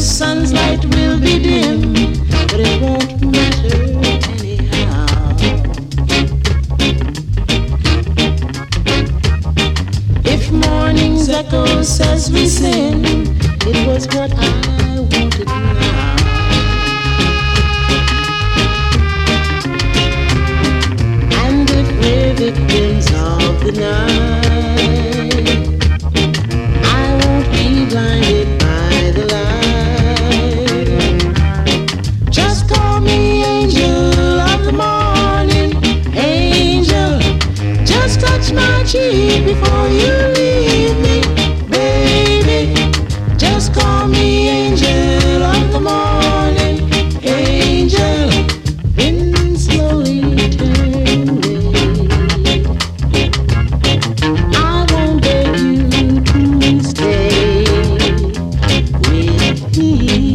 sun's light will be dim, but it won't matter anyhow. If morning's echo says we sin, it was what I wanted now. And if we're victims of the night, I won't be blinded by the light. Just call me angel of the morning, angel. Just touch my cheek before you leave me, baby. Just call me angel of the morning, angel. Then slowly turn away. I won't beg you to stay with me.